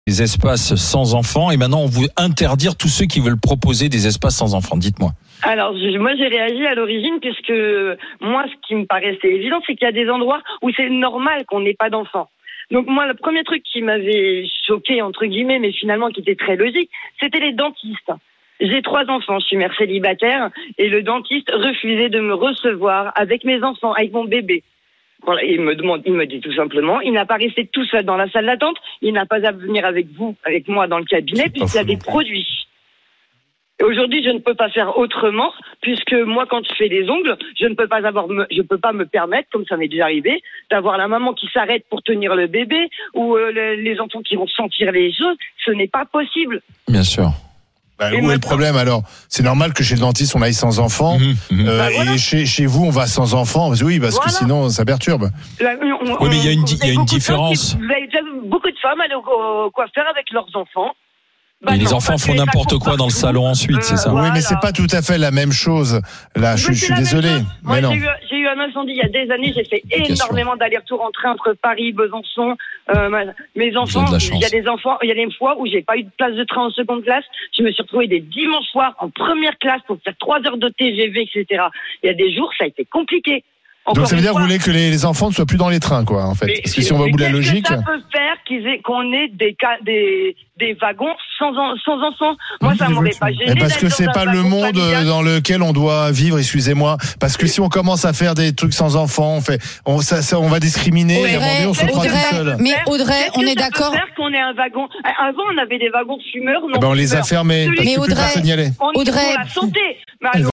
des espaces sans enfants et maintenant on veut interdire tous ceux qui veulent proposer des espaces sans enfants. Dites-moi. Alors, moi, j'ai réagi à l'origine puisque moi, ce qui me paraissait évident, c'est qu'il y a des endroits où c'est normal qu'on n'ait pas d'enfants. Donc moi, le premier truc qui m'avait choqué, entre guillemets, mais finalement qui était très logique, c'était les dentistes. J'ai 3 enfants, je suis mère célibataire, et le dentiste refusait de me recevoir avec mes enfants, avec mon bébé. Voilà, il me dit tout simplement, il n'a pas resté tout seul dans la salle d'attente, il n'a pas à venir avec moi dans le cabinet, puisqu'il y a des produits. Et aujourd'hui, je ne peux pas faire autrement, puisque moi, quand je fais des ongles, je peux pas me permettre, comme ça m'est déjà arrivé, d'avoir la maman qui s'arrête pour tenir le bébé, ou les enfants qui vont sentir les choses. Ce n'est pas possible. Bien sûr. Où est le problème alors ? C'est normal que chez le dentiste on aille sans enfant, voilà. et chez vous on va sans enfant. Oui, parce que sinon ça perturbe. Oui, mais il y a une différence. Vous avez déjà vu beaucoup de femmes aller au coiffeur avec leurs enfants. Et les enfants font n'importe quoi dans le salon ensuite, c'est ça ? Oui, mais c'est pas tout à fait la même chose. Là, je suis désolé. Moi, Mais non. j'ai eu un incendie il y a des années. J'ai fait énormément d'allers-retours entre Paris, Besançon. Mes enfants, il y a des fois où j'ai pas eu de place de train en seconde classe. Je me suis retrouvée des dimanches soirs en première classe pour faire 3 heures de TGV, etc. Il y a des jours, ça a été compliqué. Donc ça veut dire que vous voulez que les enfants ne soient plus dans les trains, quoi, en fait. Parce que si on va au bout de la logique. Ça peut faire qu'on ait des wagons sans enfants. Moi, ça m'aurait pas gêné. Parce que c'est pas le monde dans lequel on doit vivre, excusez-moi. Parce que si on commence à faire des trucs sans enfants, on va discriminer. Et à un moment donné, on se retrouvera tout seul. Mais Audrey, on est d'accord. Ça peut faire qu'on ait un wagon. Avant, on avait des wagons fumeurs. On les a fermés. Parce que plus personne n'y allait. Audrey, pour la santé.